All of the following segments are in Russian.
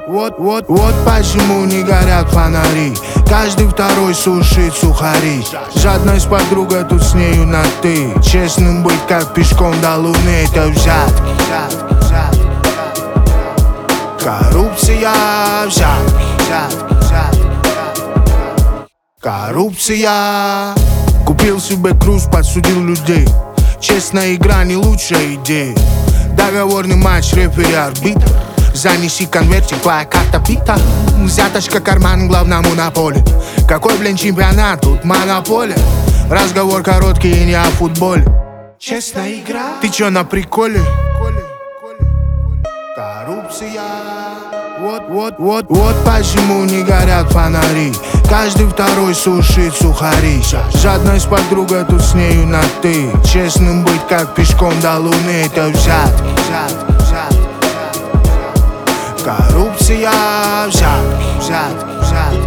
Вот почему не горят фонари. Каждый второй сушит сухари. Жадность подруга, тут с нею на ты. Честным быть, как пешком до луны, это взятки. Коррупция, взятки. Коррупция. Купил себе круз, подсудил людей. Честная игра не лучшая идея. Договорный матч, рефери, арбитр. Занеси конвертик, твоя карта пита. Взяточка, карман главному на поле. Какой, блин, чемпионат, тут монополия. Разговор короткий и не о футболе. Честная игра. Ты чё, на приколе? Коррупция. Вот почему не горят фонари. Каждый второй сушит сухари. Жадность подруга, тут с нею на ты. Честным быть, как пешком до луны, это взятки. Коррупция, взятки.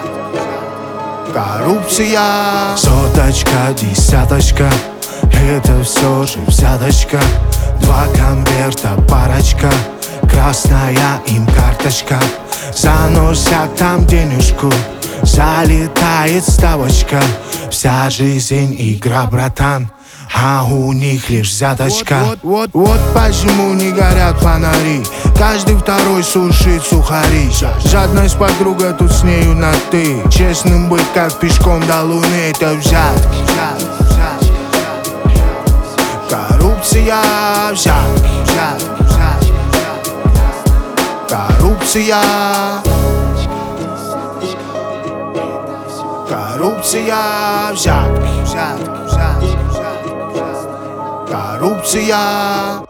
Коррупция. Соточка, десяточка, это все же взяточка. Два конверта, парочка, красная им карточка. Заносят там денежку, залетает ставочка. Вся жизнь игра, братан, а у них лишь взяточка. Вот почему не горят фонари. Каждый второй сушит сухари. Жадность подруга, тут с нею на ты. Честным быть, как пешком до луны, это взятки. Коррупция, взятки. Коррупция. Коррупция, взятки. Коррупция.